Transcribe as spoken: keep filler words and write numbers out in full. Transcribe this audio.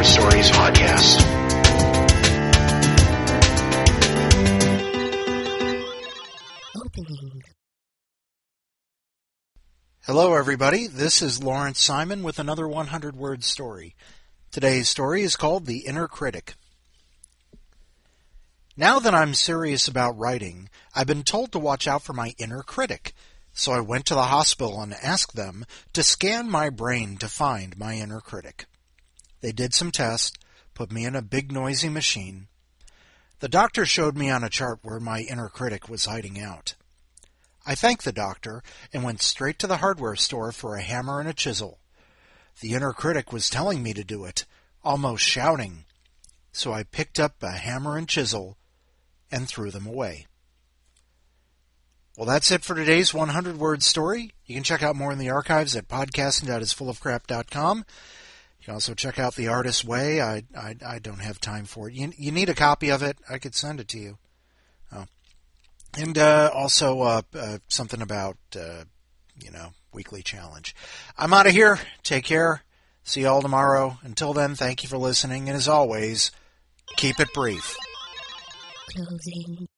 Word Stories podcast. Opening. Hello, everybody. This is Lawrence Simon with another one hundred word story. Today's story is called The Inner Critic. Now that I'm serious about writing, I've been told to watch out for my inner critic. So I went to the hospital and asked them to scan my brain to find my inner critic. They did some tests, put me in a big noisy machine. The doctor showed me on a chart where my inner critic was hiding out. I thanked the doctor and went straight to the hardware store for a hammer and a chisel. The inner critic was telling me to do it, almost shouting. So I picked up a hammer and chisel and threw them away. Well, that's it for today's one hundred word story. You can check out more in the archives at podcasting dot is full of crap dot com. You can also check out The Artist's Way. I, I, I don't have time for it. You, you need a copy of it. I could send it to you. Oh. And uh, also uh, uh, something about, uh, you know, weekly challenge. I'm out of here. Take care. See you all tomorrow. Until then, thank you for listening. And as always, keep it brief. Closing.